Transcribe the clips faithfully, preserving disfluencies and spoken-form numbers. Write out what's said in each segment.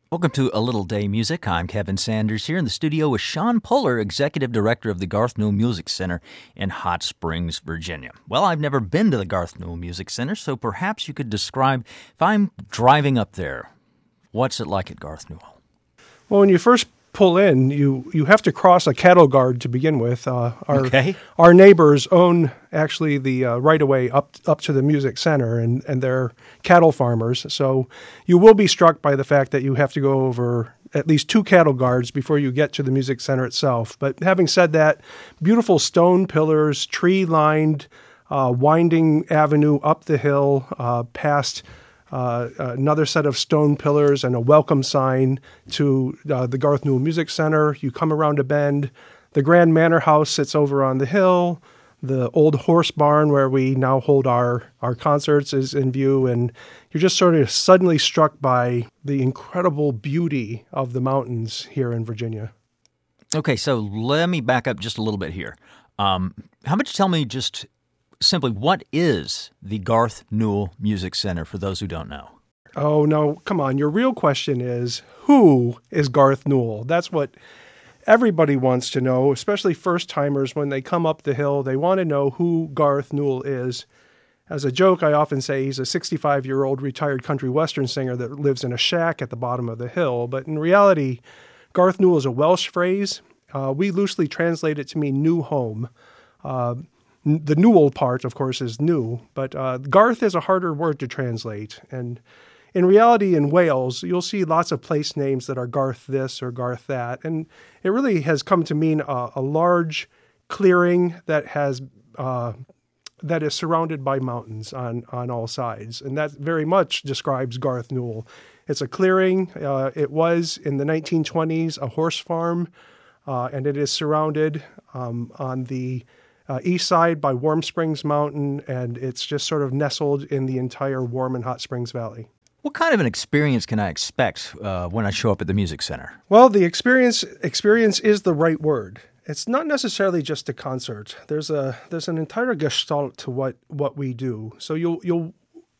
Welcome to A Little Day Music. I'm Kevin Sanders here in the studio with Sean Puller, Executive Director of the Garth Newell Music Center in Hot Springs, Virginia. Well, I've never been to the Garth Newell Music Center, so perhaps you could describe, if I'm driving up there, what's it like at Garth Newell? Well, when you first pull in, you, you have to cross a cattle guard to begin with. Uh, our, okay. Our neighbors own actually the uh, right-of-way up up to the music center, and, and they're cattle farmers. So you will be struck by the fact that you have to go over at least two cattle guards before you get to the music center itself. But having said that, beautiful stone pillars, tree-lined, uh, winding avenue up the hill, uh, past Uh, another set of stone pillars and a welcome sign to uh, the Garth Newell Music Center. You come around a bend. The Grand Manor House sits over on the hill. The old horse barn where we now hold our, our concerts is in view. And you're just sort of suddenly struck by the incredible beauty of the mountains here in Virginia. Okay, so let me back up just a little bit here. Um, how about you tell me just simply, what is the Garth Newell Music Center for those who don't know? Oh, no, come on. Your real question is, who is Garth Newell? That's what everybody wants to know, especially first-timers. When they come up the hill, they want to know who Garth Newell is. As a joke, I often say he's a sixty-five-year-old retired country western singer that lives in a shack at the bottom of the hill. But in reality, Garth Newell is a Welsh phrase. Uh, we loosely translate it to mean new home. Uh, The Newell part, of course, is new, but uh, Garth is a harder word to translate. And in reality, in Wales, you'll see lots of place names that are Garth this or Garth that. And it really has come to mean a, a large clearing that has uh, that is surrounded by mountains on, on all sides. And that very much describes Garth Newell. It's a clearing. Uh, it was, in the nineteen twenties, a horse farm, uh, and it is surrounded um, on the Uh, east side by Warm Springs Mountain, and it's just sort of nestled in the entire Warm and Hot Springs Valley. What kind of an experience can I expect uh, when I show up at the music center? Well, the experience experience is the right word. It's not necessarily just a concert. There's a there's an entire gestalt to what, what we do. So you'll you'll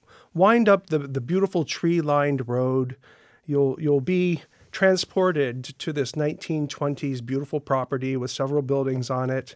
wind up the the beautiful tree-lined road. You'll you'll be transported to this nineteen twenties beautiful property with several buildings on it.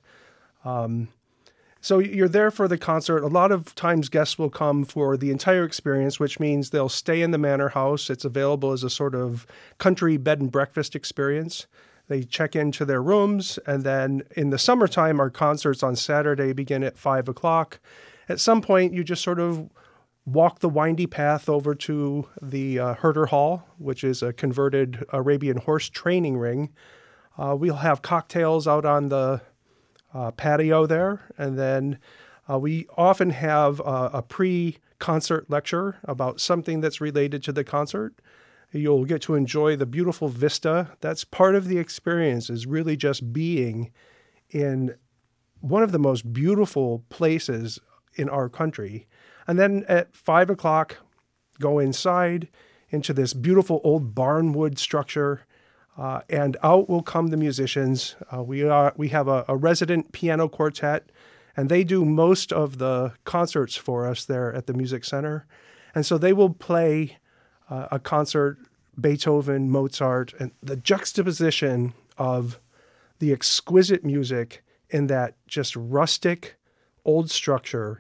Um, so you're there for the concert. A lot of times guests will come for the entire experience, which means they'll stay in the Manor House. It's available as a sort of country bed and breakfast experience. They check into their rooms, and then in the summertime, our concerts on Saturday begin at five o'clock. At some point, you just sort of walk the windy path over to the uh, Herder Hall, which is a converted Arabian horse training ring. Uh, we'll have cocktails out on the Uh, patio there, and then uh, we often have uh, a pre-concert lecture about something that's related to the concert. You'll get to enjoy the beautiful vista. That's part of the experience, is really just being in one of the most beautiful places in our country. And then at five o'clock, go inside into this beautiful old barnwood structure. Uh, and out will come the musicians. Uh, we are we have a, a resident piano quartet, and they do most of the concerts for us there at the Music Center. And so they will play uh, a concert, Beethoven, Mozart, and the juxtaposition of the exquisite music in that just rustic old structure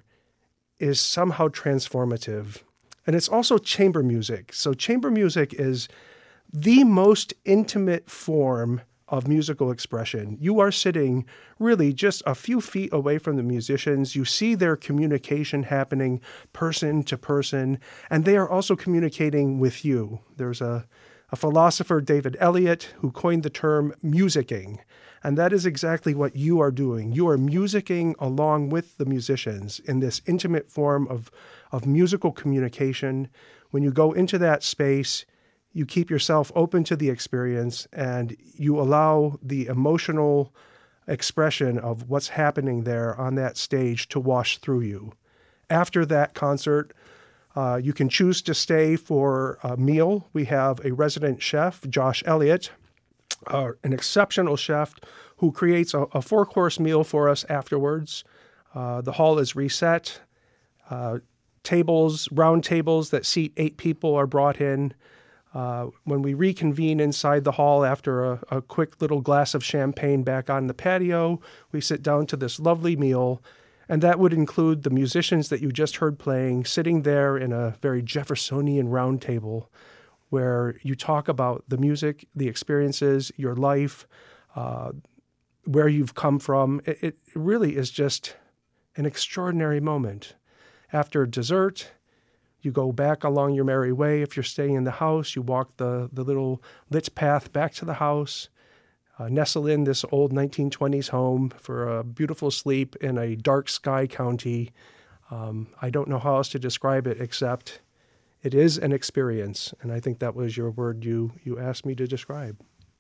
is somehow transformative. And it's also chamber music. So chamber music is the most intimate form of musical expression. You are sitting really just a few feet away from the musicians. You see their communication happening person to person, and they are also communicating with you. There's a, a philosopher, David Eliot, who coined the term musicking, and that is exactly what you are doing. You are musicking along with the musicians in this intimate form of, of musical communication. When you go into that space, you keep yourself open to the experience, and you allow the emotional expression of what's happening there on that stage to wash through you. After that concert, uh, you can choose to stay for a meal. We have a resident chef, Josh Elliott, uh, an exceptional chef who creates a, a four-course meal for us afterwards. Uh, the hall is reset. Uh, tables, round tables that seat eight people are brought in. Uh, when we reconvene inside the hall after a, a quick little glass of champagne back on the patio, we sit down to this lovely meal, and that would include the musicians that you just heard playing, sitting there in a very Jeffersonian round table where you talk about the music, the experiences, your life, uh, where you've come from. It, it really is just an extraordinary moment. After dessert, you go back along your merry way. If you're staying in the house, you walk the, the little lit path back to the house, uh, nestle in this old nineteen twenties home for a beautiful sleep in a dark sky county. Um, I don't know how else to describe it except it is an experience, and I think that was your word you, you asked me to describe.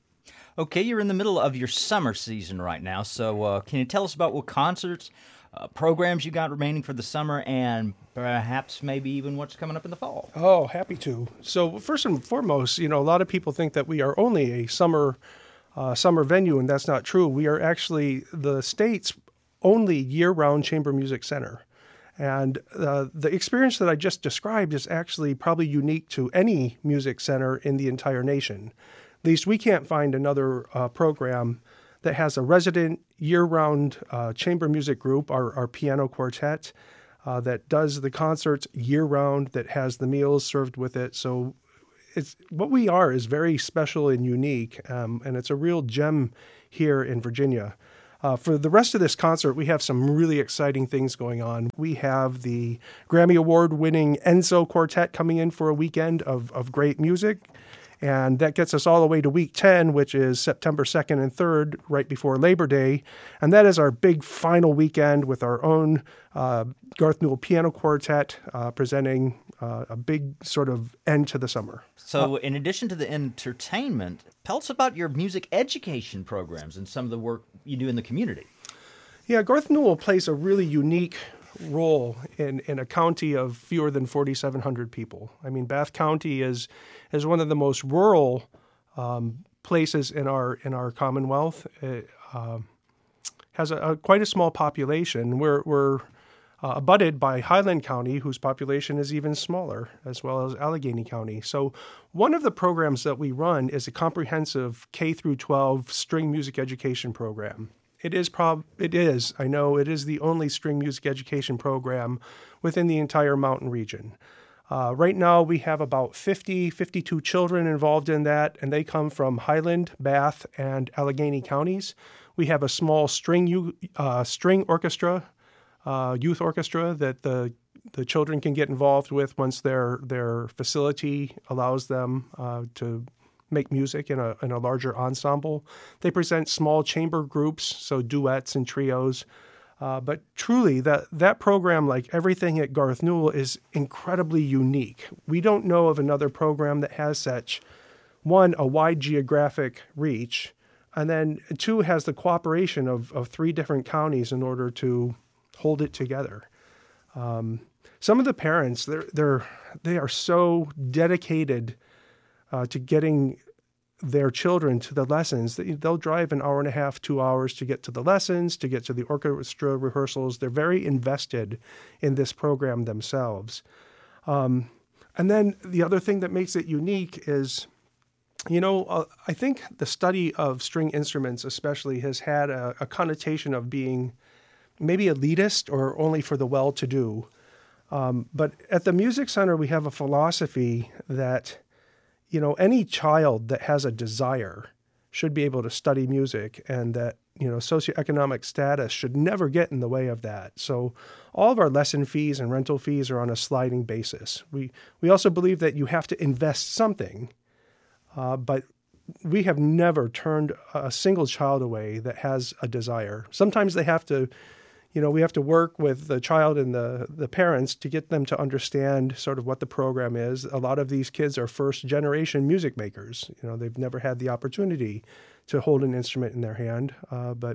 Okay, you're in the middle of your summer season right now, so uh, can you tell us about what concerts, uh, programs you got remaining for the summer, and perhaps maybe even what's coming up in the fall? Oh, happy to. So first and foremost, you know, a lot of people think that we are only a summer uh, summer venue, and that's not true. We are actually the state's only year-round chamber music center. And uh, the experience that I just described is actually probably unique to any music center in the entire nation. At least we can't find another uh, program that has a resident year-round uh, chamber music group, our, our piano quartet, uh, that does the concerts year-round, that has the meals served with it. So it's what we are is very special and unique, um, and it's a real gem here in Virginia. Uh, for the rest of this concert, we have some really exciting things going on. We have the Grammy Award-winning Enzo Quartet coming in for a weekend of, of great music, and that gets us all the way to week ten, which is September second and third, right before Labor Day. And that is our big final weekend with our own uh, Garth Newell Piano Quartet uh, presenting uh, a big sort of end to the summer. So in addition to the entertainment, tell us about your music education programs and some of the work you do in the community. Yeah, Garth Newell plays a really unique role in, in a county of fewer than forty-seven hundred people. I mean, Bath County is is one of the most rural um, places in our in our Commonwealth. It uh, has a, a quite a small population. We're we're uh, abutted by Highland County, whose population is even smaller, as well as Allegheny County. So one of the programs that we run is a comprehensive K through twelve string music education program. It is prob. It is. I know it is the only string music education program within the entire mountain region. Uh, right now, we have about fifty, fifty-two children involved in that, and they come from Highland, Bath, and Allegheny counties. We have a small string uh, string orchestra, uh, youth orchestra that the the children can get involved with once their their facility allows them uh, to make music in a in a larger ensemble. They present small chamber groups, so duets and trios. Uh, but truly, that that program, like everything at Garth Newell, is incredibly unique. We don't know of another program that has such, one, a wide geographic reach, and then two, has the cooperation of, of three different counties in order to hold it together. Um, some of the parents, they're they're they are so dedicated Uh, to getting their children to the lessons. They'll drive an hour and a half, two hours to get to the lessons, to get to the orchestra rehearsals. They're very invested in this program themselves. Um, and then the other thing that makes it unique is, you know, uh, I think the study of string instruments especially has had a, a connotation of being maybe elitist or only for the well-to-do. Um, but at the Music Center, we have a philosophy that you know, any child that has a desire should be able to study music, and that, you know, socioeconomic status should never get in the way of that. So all of our lesson fees and rental fees are on a sliding basis. We we also believe that you have to invest something, uh, but we have never turned a single child away that has a desire. Sometimes they have to, you know, we have to work with the child and the, the parents to get them to understand sort of what the program is. A lot of these kids are first generation music makers. You know, they've never had the opportunity to hold an instrument in their hand. Uh, but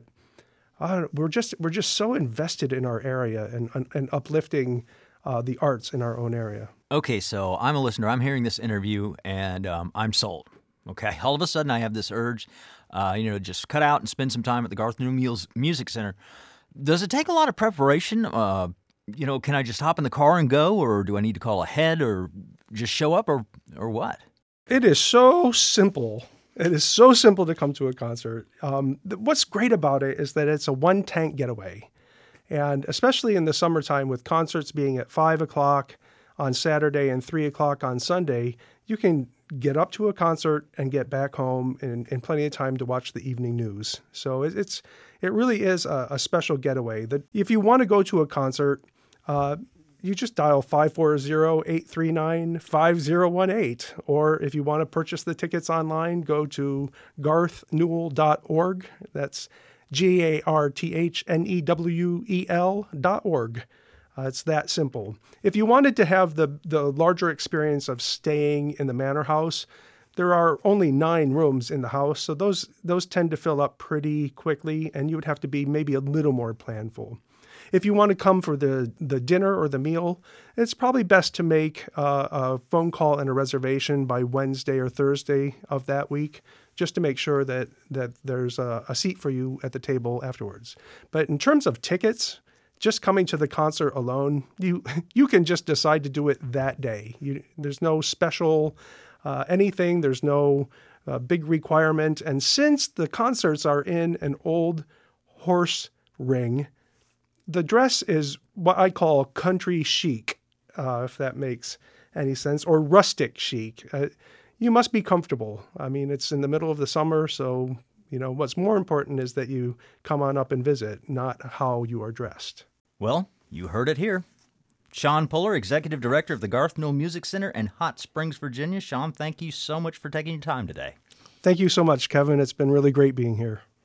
I don't know, we're just we're just so invested in our area and and, and uplifting uh, the arts in our own area. Okay, so I'm a listener. I'm hearing this interview, and um, I'm sold. Okay, all of a sudden I have this urge, uh, you know, just cut out and spend some time at the Garth Newell Music Center. Does it take a lot of preparation? Uh, you know, can I just hop in the car and go, or do I need to call ahead, or just show up, or or what? It is so simple. It is so simple to come to a concert. Um, th- what's great about it is that it's a one-tank getaway. And especially in the summertime with concerts being at five o'clock on Saturday and three o'clock on Sunday, you can get up to a concert and get back home in, in plenty of time to watch the evening news. So it, it's it really is a, a special getaway. That if you want to go to a concert, uh, you just dial five four zero, eight three nine, five zero one eight. Or if you want to purchase the tickets online, go to garth newell dot org. That's G A R T H N E W E L dot org. Uh, it's that simple. If you wanted to have the, the larger experience of staying in the Manor House, there are only nine rooms in the house, so those those tend to fill up pretty quickly, and you would have to be maybe a little more planful. If you want to come for the, the dinner or the meal, it's probably best to make uh, a phone call and a reservation by Wednesday or Thursday of that week, just to make sure that, that there's a, a seat for you at the table afterwards. But in terms of tickets, just coming to the concert alone, you you can just decide to do it that day. You, there's no special uh, anything. There's no uh, big requirement. And since the concerts are in an old horse ring, the dress is what I call country chic, uh, if that makes any sense, or rustic chic. Uh, you must be comfortable. I mean, it's in the middle of the summer, so, you know, what's more important is that you come on up and visit, not how you are dressed. Well, you heard it here. Sean Puller, Executive Director of the Garth Newell Music Center in Hot Springs, Virginia. Sean, thank you so much for taking your time today. Thank you so much, Kevin. It's been really great being here.